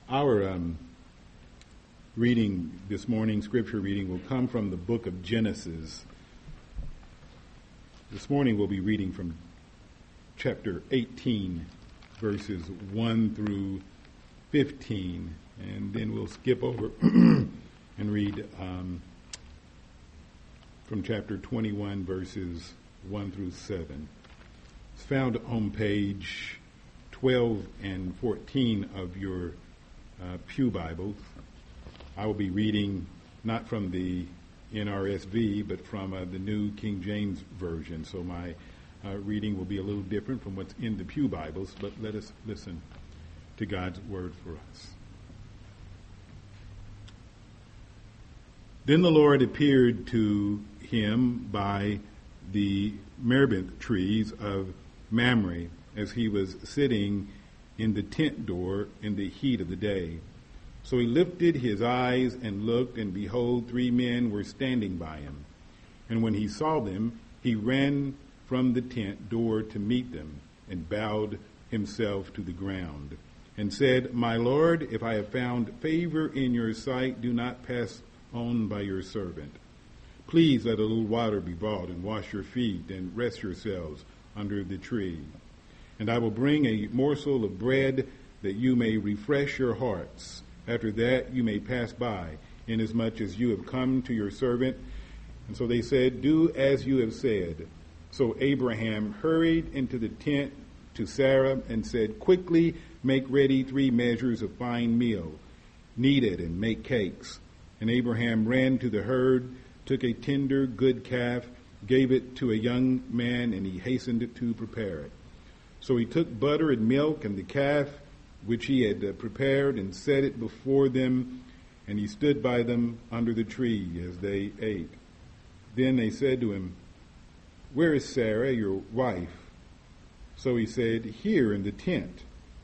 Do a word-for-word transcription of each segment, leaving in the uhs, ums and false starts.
Our um, reading this morning, scripture reading, will come from the book of Genesis. This morning we'll be reading from chapter eighteen, verses one through fifteen, and then we'll skip over and read um, from chapter twenty-one, verses one through seven. It's found on page twelve and fourteen of your uh, Pew Bibles. I will be reading not from the N R S V, but from uh, the New King James Version. So my uh, reading will be a little different from what's in the Pew Bibles, but let us listen to God's word for us. Then the Lord appeared to him by the terebinth trees of Mamre as he was sitting in the tent door in the heat of the day. So he lifted his eyes and looked, and behold, three men were standing by him. And when he saw them, he ran from the tent door to meet them, and bowed himself to the ground, and said, My Lord, if I have found favor in your sight, do not pass on by your servant. Please let a little water be brought, and wash your feet, and rest yourselves under the tree. And I will bring a morsel of bread, that you may refresh your hearts. After that you may pass by, inasmuch as you have come to your servant. And so they said, Do as you have said. So Abraham hurried into the tent to Sarah and said, Quickly make ready three measures of fine meal, knead it and make cakes. And Abraham ran to the herd, took a tender, good calf, gave it to a young man, and he hastened to prepare it. So he took butter and milk and the calf, which he had uh, prepared, and set it before them, and he stood by them under the tree as they ate. Then they said to him, Where is Sarah, your wife? So he said, Here in the tent.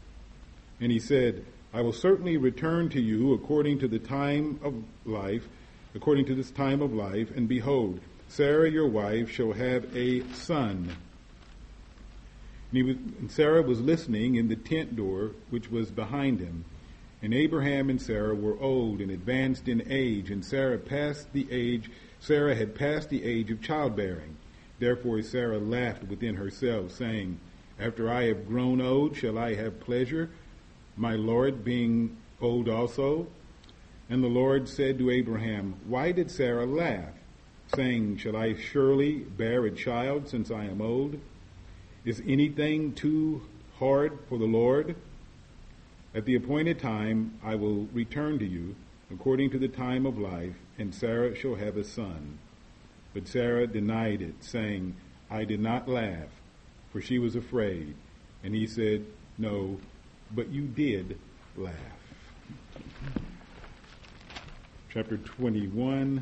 And he said, I will certainly return to you according to the time of life, according to this time of life, and behold, Sarah, your wife, shall have a son. And, he was, and Sarah was listening in the tent door, which was behind him. And Abraham and Sarah were old and advanced in age, and Sarah passed the age. Sarah had passed the age of childbearing. Therefore Sarah laughed within herself, saying, After I have grown old, shall I have pleasure, my Lord being old also? And the Lord said to Abraham, Why did Sarah laugh, saying, Shall I surely bear a child, since I am old? Is anything too hard for the Lord? At the appointed time I will return to you, according to the time of life, and Sarah shall have a son. But Sarah denied it, saying, I did not laugh, for she was afraid. And he said, No, but you did laugh. Chapter twenty-one.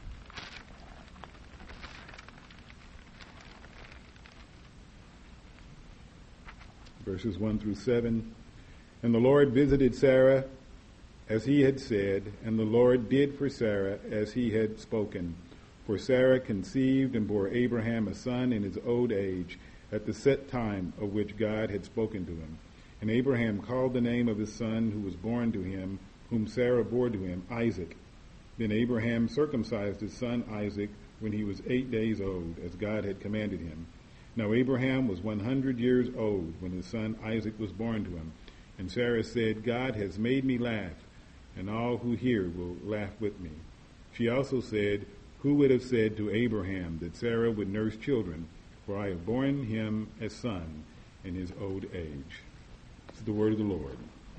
Verses one through seven. And the Lord visited Sarah as he had said, and the Lord did for Sarah as he had spoken. For Sarah conceived and bore Abraham a son in his old age, at the set time of which God had spoken to him. And Abraham called the name of his son who was born to him, whom Sarah bore to him, Isaac. Then Abraham circumcised his son Isaac when he was eight days old, as God had commanded him. Now Abraham was one hundred years old when his son Isaac was born to him. And Sarah said, God has made me laugh, and all who hear will laugh with me. She also said, Who would have said to Abraham that Sarah would nurse children? For I have borne him a son in his old age. This is the word of the Lord.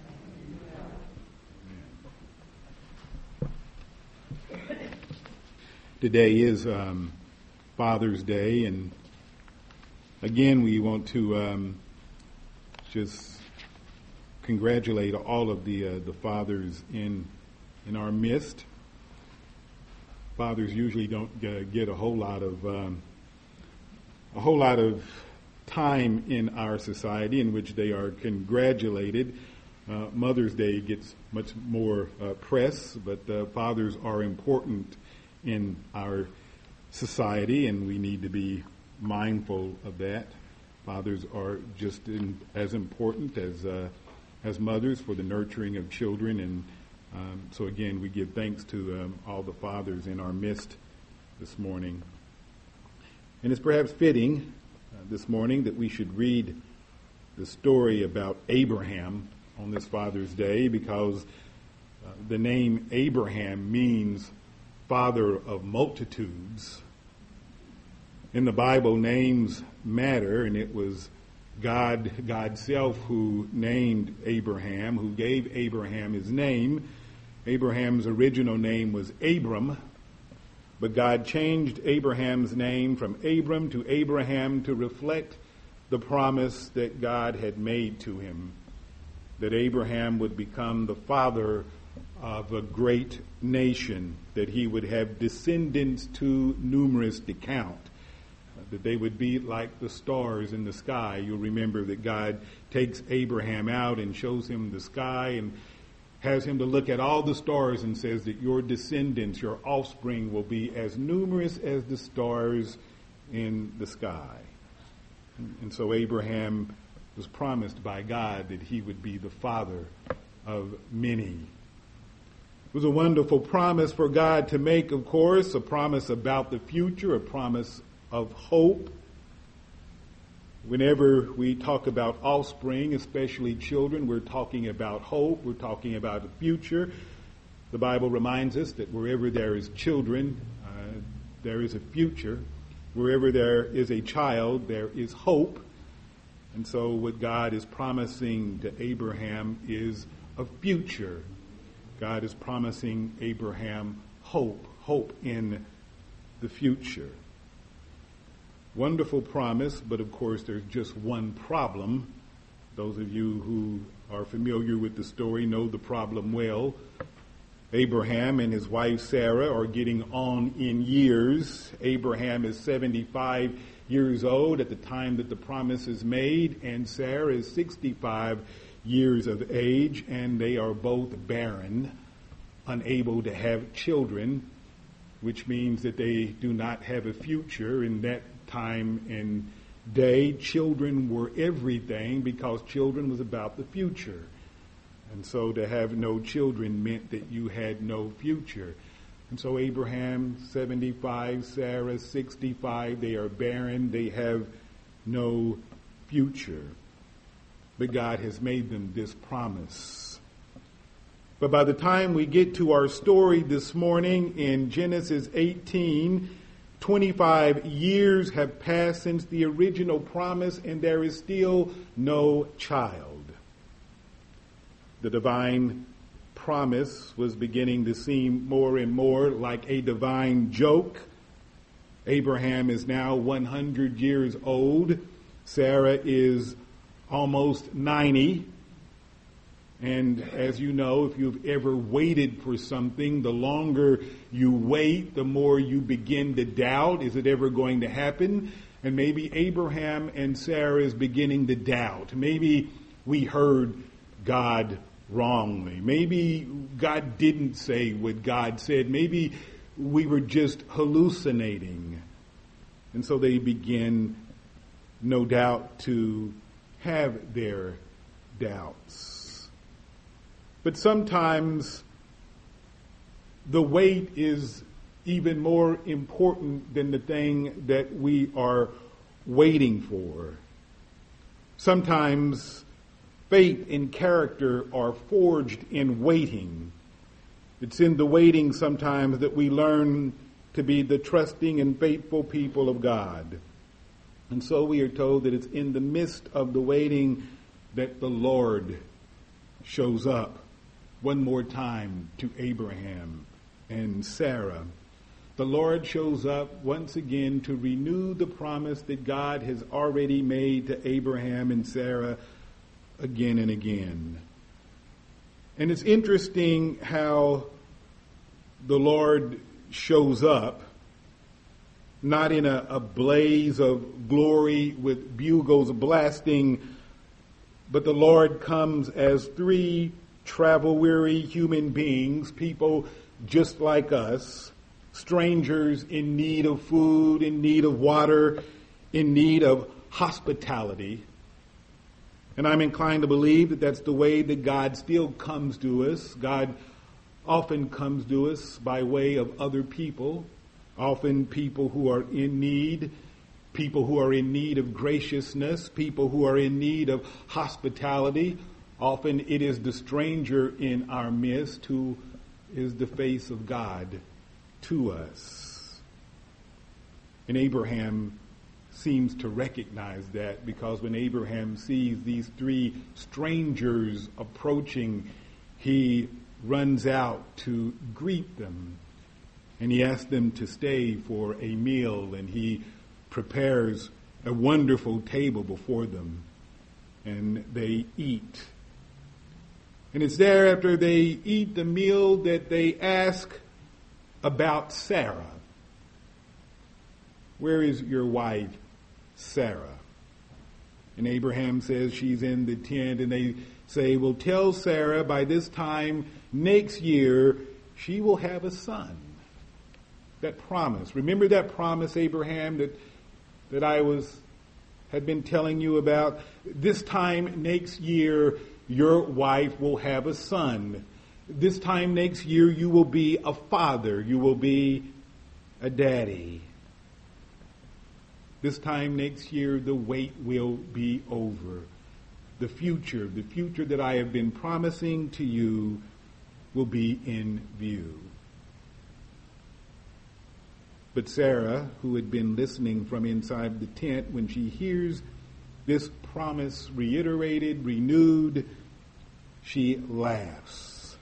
Today is um, Father's Day, and again, we want to um, just congratulate all of the uh, the fathers in in our midst. Fathers usually don't uh, get a whole lot of um, a whole lot of time in our society in which they are congratulated. Uh, Mother's Day gets much more uh, press, but uh, fathers are important in our society, and we need to be mindful of that. Fathers are just in, as important as uh, as mothers for the nurturing of children. And um, so again, we give thanks to um, all the fathers in our midst this morning. And it's perhaps fitting uh, this morning that we should read the story about Abraham on this Father's Day, because uh, the name Abraham means father of multitudes. In the Bible, names matter, and it was God, God's self who named Abraham, who gave Abraham his name. Abraham's original name was Abram, but God changed Abraham's name from Abram to Abraham to reflect the promise that God had made to him, that Abraham would become the father of a great nation, that he would have descendants too numerous to count, that they would be like the stars in the sky. You'll remember that God takes Abraham out and shows him the sky and has him to look at all the stars and says that your descendants, your offspring, will be as numerous as the stars in the sky. And so Abraham was promised by God that he would be the father of many. It was a wonderful promise for God to make, of course, a promise about the future, a promise of hope. Whenever we talk about offspring, especially children, we're talking about hope. We're talking about the future. The Bible reminds us that wherever there is children, uh, there is a future. Wherever there is a child, there is hope. And so what God is promising to Abraham is a future. God is promising Abraham hope, hope in the future. Wonderful promise, but of course there's just one problem. Those of you who are familiar with the story know the problem well. Abraham and his wife Sarah are getting on in years. Abraham is seventy-five years old at the time that the promise is made, and Sarah is sixty-five years of age, and they are both barren, unable to have children, which means that they do not have a future. In that time and day, children were everything, because children was about the future. And so to have no children meant that you had no future. And so Abraham, seventy-five, Sarah, sixty-five, they are barren, they have no future. But God has made them this promise. But by the time we get to our story this morning in Genesis eighteen, twenty-five years have passed since the original promise, and there is still no child. The divine promise was beginning to seem more and more like a divine joke. Abraham is now one hundred years old. Sarah is almost ninety. And as you know, if you've ever waited for something, the longer you wait, the more you begin to doubt, is it ever going to happen? And maybe Abraham and Sarah is beginning to doubt. Maybe we heard God wrongly. Maybe God didn't say what God said. Maybe we were just hallucinating. And so they begin, no doubt, to have their doubts. But sometimes the wait is even more important than the thing that we are waiting for. Sometimes faith and character are forged in waiting. It's in the waiting sometimes that we learn to be the trusting and faithful people of God. And so we are told that it's in the midst of the waiting that the Lord shows up one more time to Abraham and Sarah. The Lord shows up once again to renew the promise that God has already made to Abraham and Sarah again and again. And it's interesting how the Lord shows up, not in a, a blaze of glory with bugles blasting, but the Lord comes as three travel-weary human beings, people just like us, strangers in need of food, in need of water, in need of hospitality. And I'm inclined to believe that that's the way that God still comes to us. God often comes to us by way of other people, often people who are in need, people who are in need of graciousness, people who are in need of hospitality. Often it is the stranger in our midst who is the face of God to us. And Abraham seems to recognize that, because when Abraham sees these three strangers approaching, he runs out to greet them, and he asks them to stay for a meal, and he prepares a wonderful table before them, and they eat. And it's there after they eat the meal that they ask about Sarah. Where is your wife, Sarah? And Abraham says she's in the tent, and they say, well, tell Sarah by this time next year she will have a son. That promise. Remember that promise, Abraham, that that I was had been telling you about? This time next year your wife will have a son. This time next year you will be a father. You will be a daddy. This time next year the wait will be over. The future, the future that I have been promising to you will be in view. But Sarah, who had been listening from inside the tent, when she hears this promise reiterated, renewed, she laughs.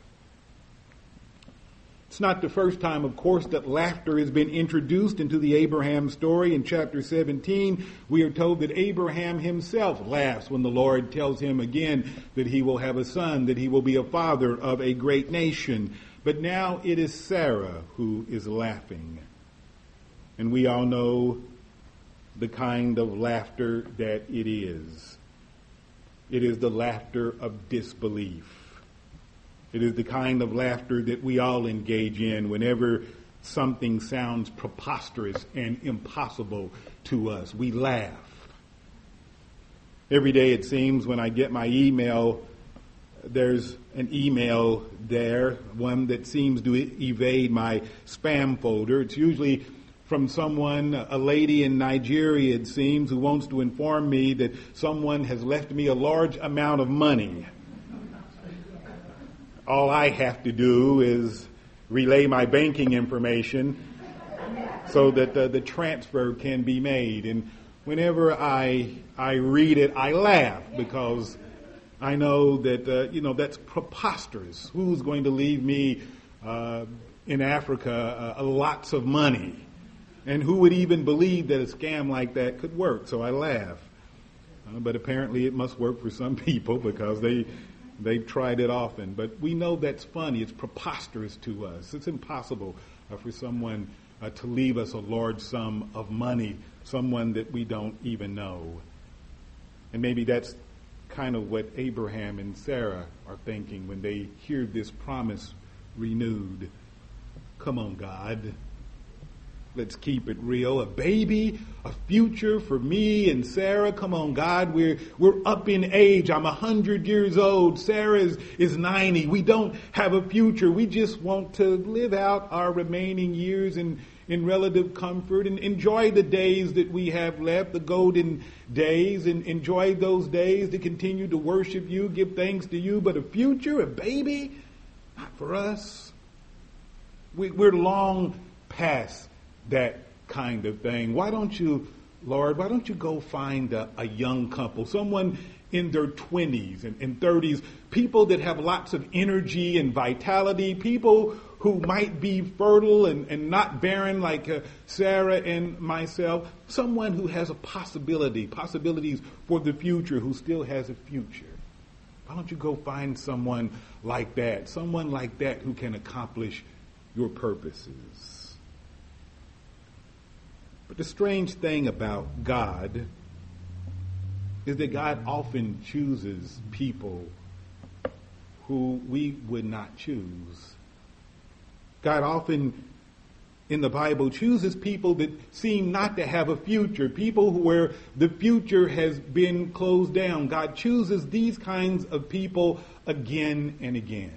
It's not the first time, of course, that laughter has been introduced into the Abraham story. In chapter seventeen, we are told that Abraham himself laughs when the Lord tells him again that he will have a son, that he will be a father of a great nation. But now it is Sarah who is laughing. And we all know the kind of laughter that it is. It is the laughter of disbelief. It is the kind of laughter that we all engage in whenever something sounds preposterous and impossible to us. We laugh. Every day, it seems, when I get my email, there's an email there, one that seems to evade my spam folder. It's usually from someone, a lady in Nigeria, it seems, who wants to inform me that someone has left me a large amount of money. All I have to do is relay my banking information so that the, the transfer can be made. And whenever I I read it, I laugh, because I know that, uh, you know, that's preposterous. Who's going to leave me uh, in Africa uh, lots of money? And who would even believe that a scam like that could work? So I laugh. Uh, but apparently it must work for some people, because they, they've tried it often. But we know that's funny. It's preposterous to us. It's impossible uh, for someone uh, to leave us a large sum of money, someone that we don't even know. And maybe that's kind of what Abraham and Sarah are thinking when they hear this promise renewed. Come on, God. Let's keep it real. A baby, a future for me and Sarah. Come on, God. We're we're up in age. I'm a hundred years old. Sarah is, is ninety. We don't have a future. We just want to live out our remaining years in, in relative comfort and enjoy the days that we have left, the golden days, and enjoy those days to continue to worship you, give thanks to you. But a future, a baby, not for us. We, we're long past that kind of thing. Why don't you, Lord, why don't you go find a, a young couple, someone in their twenties and, and thirties, people that have lots of energy and vitality, people who might be fertile and, and not barren like uh, Sarah and myself, someone who has a possibility, possibilities for the future, who still has a future. Why don't you go find someone like that, someone like that who can accomplish your purposes? But the strange thing about God is that God often chooses people who we would not choose. God often in the Bible chooses people that seem not to have a future, people where the future has been closed down. God chooses these kinds of people again and again.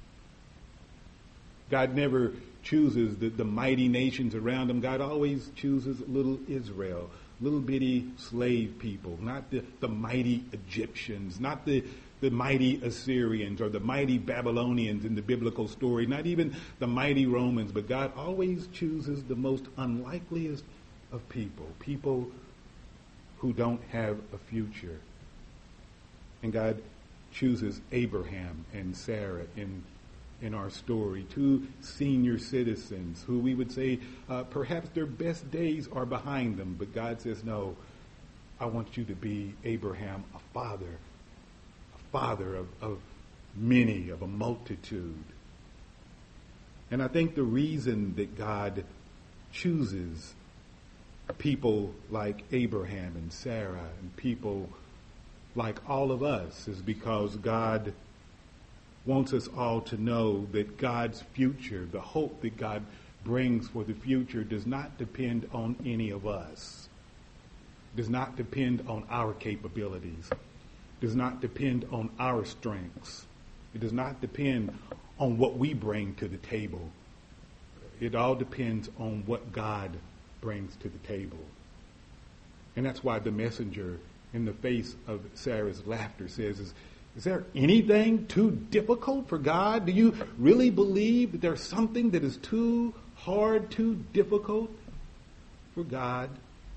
God never chooses the, the mighty nations around him. God always chooses little Israel, little bitty slave people, not the, the mighty Egyptians, not the, the mighty Assyrians or the mighty Babylonians in the biblical story, not even the mighty Romans, but God always chooses the most unlikeliest of people, people who don't have a future. And God chooses Abraham and Sarah in in our story, two senior citizens who we would say uh, perhaps their best days are behind them, but God says, no, I want you to be Abraham, a father, a father of, of many, of a multitude. And I think the reason that God chooses people like Abraham and Sarah and people like all of us is because God wants us all to know that God's future, the hope that God brings for the future, does not depend on any of us, does not depend on our capabilities, does not depend on our strengths. It does not depend on what we bring to the table. It all depends on what God brings to the table. And that's why the messenger, in the face of Sarah's laughter, says, is, Is there anything too difficult for God? Do you really believe that there's something that is too hard, too difficult for God?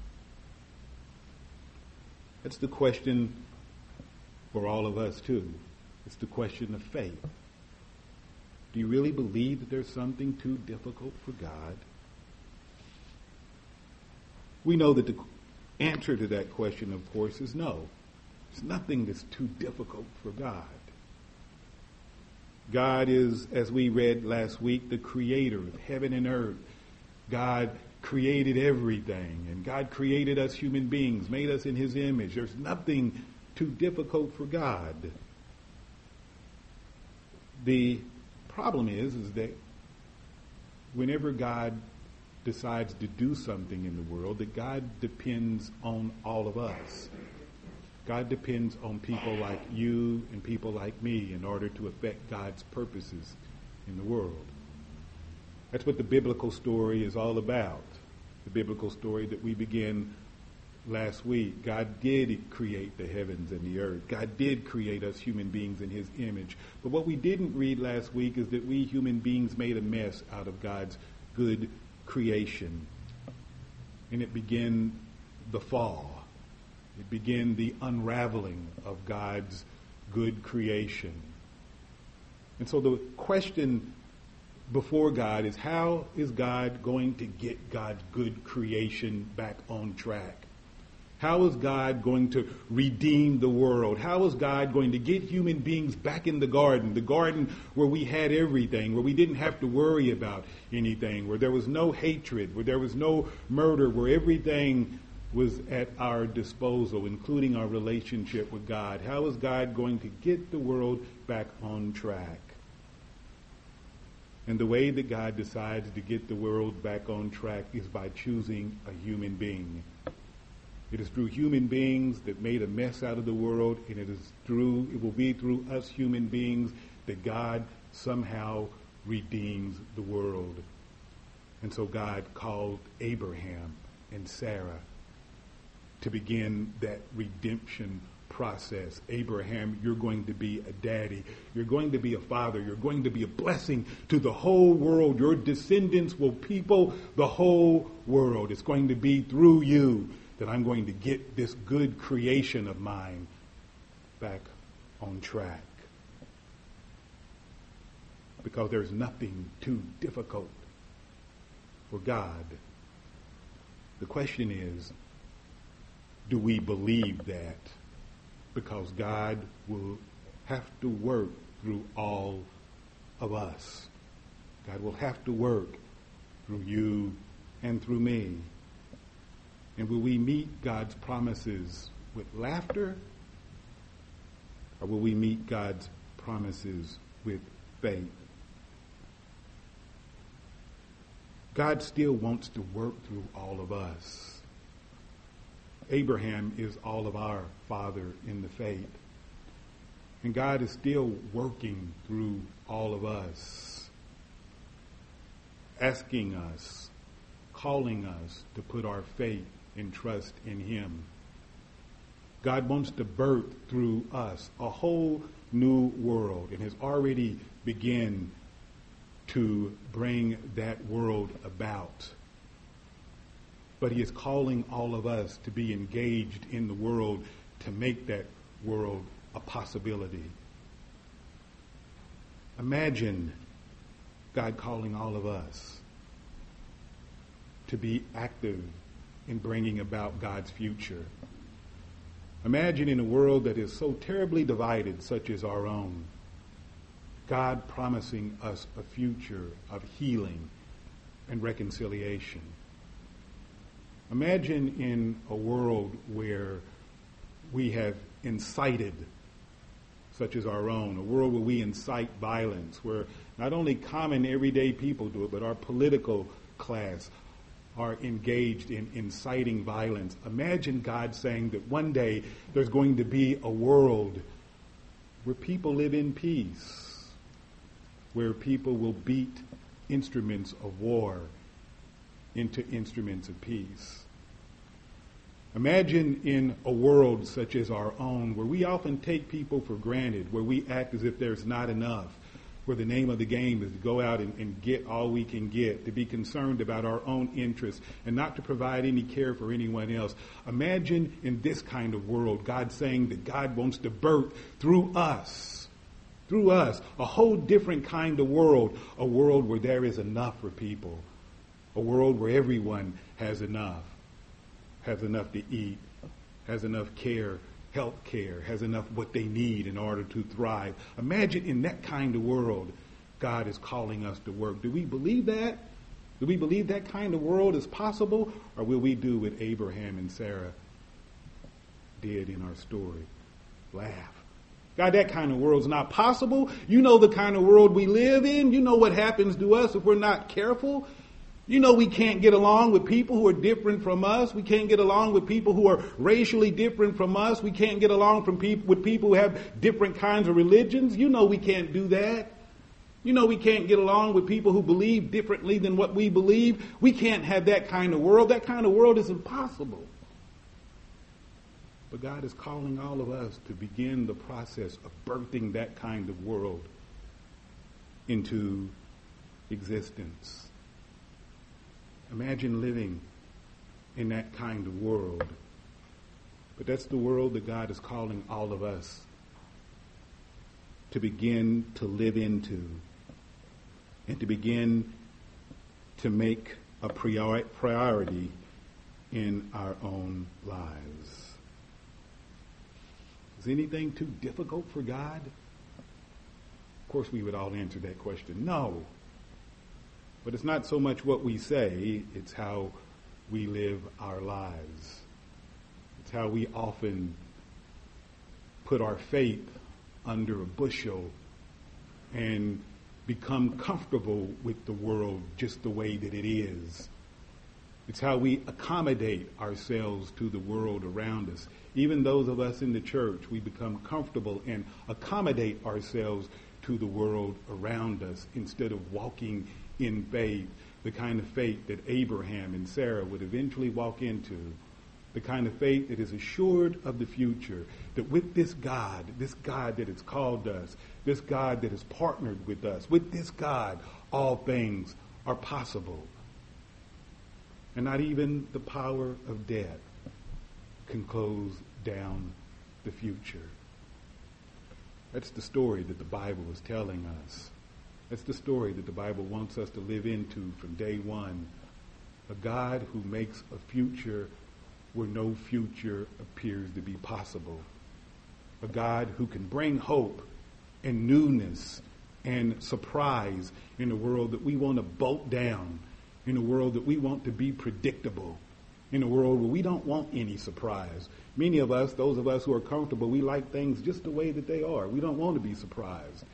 That's the question for all of us too. It's the question of faith. Do you really believe that there's something too difficult for God? We know that the answer to that question, of course, is no. There's nothing that's too difficult for God. God is, as we read last week, the creator of heaven and earth. God created everything, and God created us human beings, made us in his image. There's nothing too difficult for God. The problem is, is that whenever God decides to do something in the world, that God depends on all of us. God depends on people like you and people like me in order to affect God's purposes in the world. That's what the biblical story is all about. The biblical story that we began last week. God did create the heavens and the earth. God did create us human beings in his image. But what we didn't read last week is that we human beings made a mess out of God's good creation. And it began the fall. It began the unraveling of God's good creation. And so the question before God is, how is God going to get God's good creation back on track? How is God going to redeem the world? How is God going to get human beings back in the garden, the garden where we had everything, where we didn't have to worry about anything, where there was no hatred, where there was no murder, where everything was at our disposal, including our relationship with God? How is God going to get the world back on track? And the way that God decides to get the world back on track is by choosing a human being. It is through human beings that made a mess out of the world, and it is through, it will be through us human beings that God somehow redeems the world. And so God called Abraham and Sarah to begin that redemption process. Abraham, you're going to be a daddy. You're going to be a father. You're going to be a blessing to the whole world. Your descendants will people the whole world. It's going to be through you that I'm going to get this good creation of mine back on track. Because there's nothing too difficult for God. The question is, do we believe that? Because God will have to work through all of us. God will have to work through you and through me. And will we meet God's promises with laughter? Or will we meet God's promises with faith? God still wants to work through all of us. Abraham is all of our father in the faith. And God is still working through all of us, asking us, calling us to put our faith and trust in him. God wants to birth through us a whole new world and has already begun to bring that world about. But he is calling all of us to be engaged in the world to make that world a possibility. Imagine God calling all of us to be active in bringing about God's future. Imagine in a world that is so terribly divided, such as our own, God promising us a future of healing and reconciliation. Imagine in a world where we have incited, such as our own, a world where we incite violence, where not only common everyday people do it, but our political class are engaged in inciting violence. Imagine God saying that one day there's going to be a world where people live in peace, where people will beat instruments of war into instruments of peace. Imagine in a world such as our own, where we often take people for granted, where we act as if there's not enough, where the name of the game is to go out and, and get all we can get, to be concerned about our own interests, and not to provide any care for anyone else. Imagine in this kind of world, God saying that God wants to birth through us, through us, a whole different kind of world, a world where there is enough for people, a world where everyone has enough, has enough to eat, has enough care, health care, has enough what they need in order to thrive. Imagine in that kind of world, God is calling us to work. Do we believe that? Do we believe that kind of world is possible? Or will we do what Abraham and Sarah did in our story? Laugh. God, that kind of world's not possible. You know the kind of world we live in. You know what happens to us if we're not careful. You know we can't get along with people who are different from us. We can't get along with people who are racially different from us. We can't get along from people with people who have different kinds of religions. You know we can't do that. You know we can't get along with people who believe differently than what we believe. We can't have that kind of world. That kind of world is impossible. But God is calling all of us to begin the process of birthing that kind of world into existence. Imagine living in that kind of world. But that's the world that God is calling all of us to begin to live into and to begin to make a priori- priority in our own lives. Is anything too difficult for God? Of course, we would all answer that question, no. But it's not so much what we say, it's how we live our lives. It's how we often put our faith under a bushel and become comfortable with the world just the way that it is. It's how we accommodate ourselves to the world around us. Even those of us in the church, we become comfortable and accommodate ourselves to the world around us instead of walking in faith, the kind of faith that Abraham and Sarah would eventually walk into, the kind of faith that is assured of the future, that with this God, this God that has called us, this God that has partnered with us, with this God, all things are possible. And not even the power of death can close down the future. That's the story that the Bible is telling us. That's the story that the Bible wants us to live into from day one. A God who makes a future where no future appears to be possible. A God who can bring hope and newness and surprise in a world that we want to bolt down, in a world that we want to be predictable, in a world where we don't want any surprise. Many of us, those of us who are comfortable, we like things just the way that they are. We don't want to be surprised.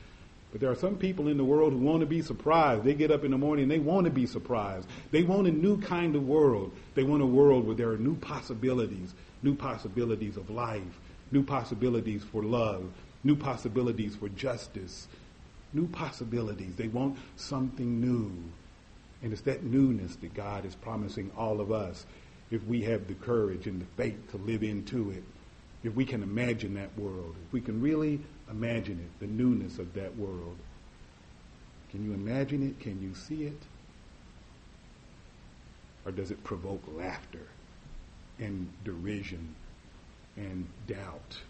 But there are some people in the world who want to be surprised. They get up in the morning and they want to be surprised. They want a new kind of world. They want a world where there are new possibilities, new possibilities of life, new possibilities for love, new possibilities for justice, new possibilities. They want something new. And it's that newness that God is promising all of us if we have the courage and the faith to live into it. If we can imagine that world, if we can really imagine it, the newness of that world. Can you imagine it? Can you see it? Or does it provoke laughter and derision and doubt?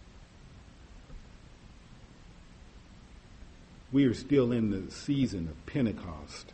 We are still in the season of Pentecost.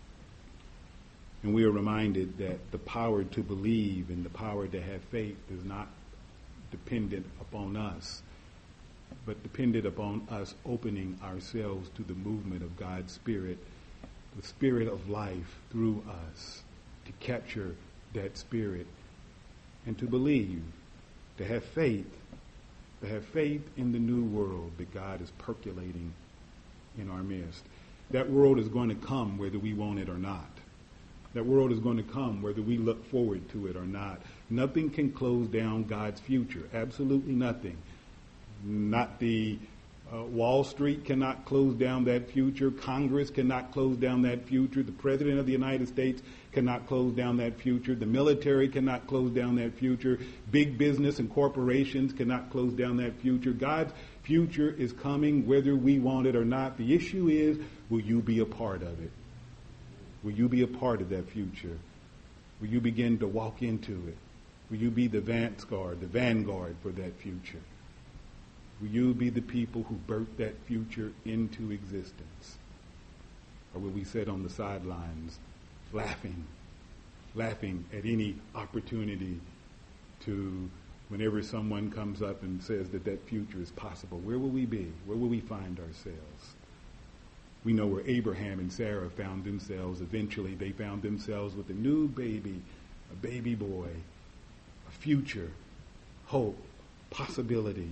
And we are reminded that the power to believe and the power to have faith is not dependent upon us, but dependent upon us opening ourselves to the movement of God's Spirit, the Spirit of life through us, to capture that Spirit and to believe, to have faith, to have faith in the new world that God is percolating in our midst. That world is going to come whether we want it or not. That world is going to come whether we look forward to it or not. Nothing can close down God's future. Absolutely nothing. Not the uh, Wall Street cannot close down that future. Congress cannot close down that future. The President of the United States cannot close down that future. The military cannot close down that future. Big business and corporations cannot close down that future. God's future is coming whether we want it or not. The issue is, will you be a part of it? Will you be a part of that future? Will you begin to walk into it? Will you be the vanguard, the vanguard for that future? Will you be the people who birth that future into existence? Or will we sit on the sidelines laughing, laughing at any opportunity to, whenever someone comes up and says that that future is possible, where will we be? Where will we find ourselves? We know where Abraham and Sarah found themselves. Eventually, they found themselves with a new baby, a baby boy, a future, hope, possibility.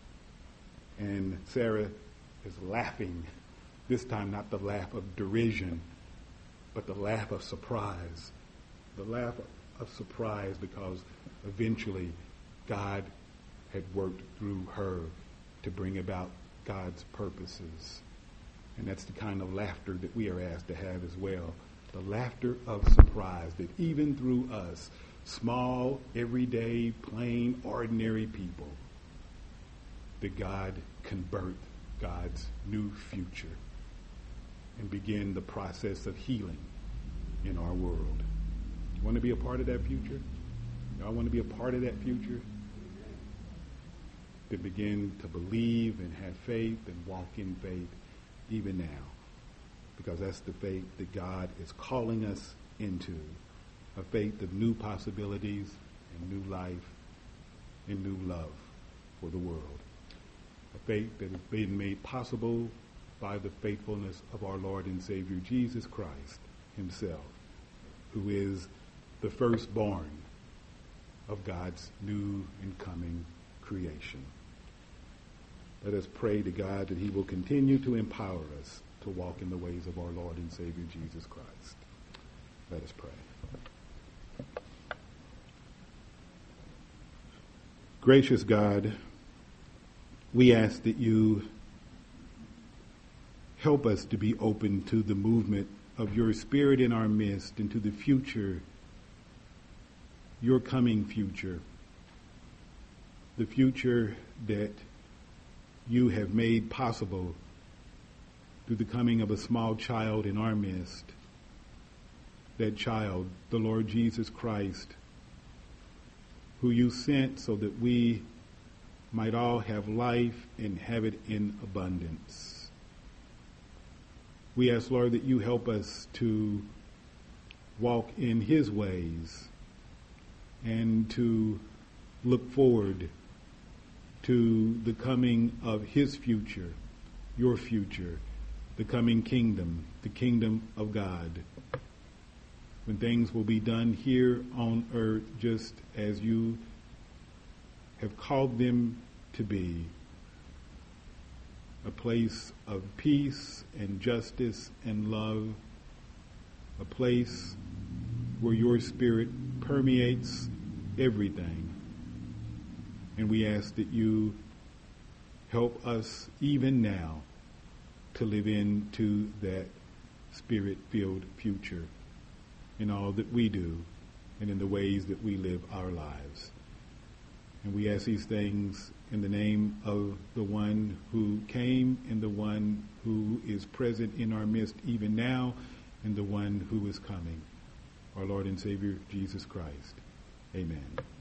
And Sarah is laughing, this time not the laugh of derision, but the laugh of surprise. The laugh of surprise because eventually God had worked through her to bring about God's purposes. And that's the kind of laughter that we are asked to have as well. The laughter of surprise that even through us, small, everyday, plain, ordinary people, that God can birth God's new future and begin the process of healing in our world. You want to be a part of that future? Y'all want to be a part of that future? To begin to believe and have faith and walk in faith even now, because that's the faith that God is calling us into, a faith of new possibilities and new life and new love for the world, a faith that has been made possible by the faithfulness of our Lord and Savior Jesus Christ himself, who is the firstborn of God's new and coming creation. Let us pray to God that he will continue to empower us to walk in the ways of our Lord and Savior Jesus Christ. Let us pray. Gracious God, we ask that you help us to be open to the movement of your Spirit in our midst and to the future, your coming future, the future that you have made possible through the coming of a small child in our midst. That child, the Lord Jesus Christ, who you sent so that we might all have life and have it in abundance. We ask, Lord, that you help us to walk in his ways and to look forward to the coming of his future, your future, the coming kingdom, the kingdom of God, when things will be done here on earth just as you have called them to be. a place of peace and justice and love, a place where your Spirit permeates everything. And we ask that you help us even now to live into that Spirit-filled future in all that we do and in the ways that we live our lives. And we ask these things in the name of the one who came and the one who is present in our midst even now and the one who is coming, our Lord and Savior, Jesus Christ. Amen.